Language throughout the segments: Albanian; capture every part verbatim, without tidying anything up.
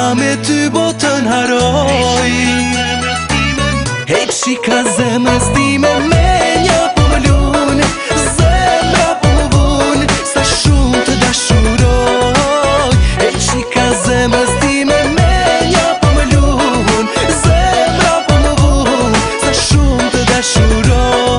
me ty botën haroj. Hejt shika zemrës time me një po më lun, zemra po më vun, sa shumë të dashuroj. Hejt shika zemrës time me një po më lun, zemra po më vun, sa shumë të dashuroj.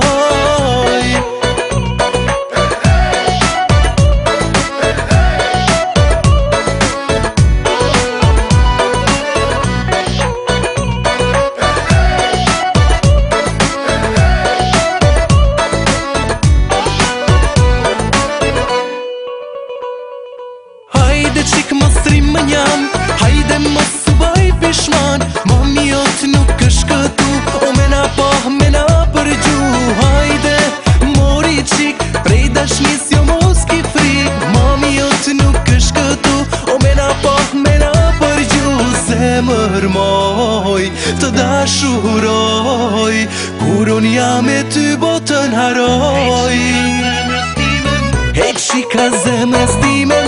Hajde qik mos rrim më njam, hajde mos u baj pishman. Mami jot nuk është këtu, o mena pa, mena për gju. Hajde, mori qik, prej dashnis jo mos ki frik. Mami jot nuk është këtu, o mena pa, mena për gju. Zemër moj, të dashuroj, kur unë jam e ty botën haroj. Hejt shika zemrës time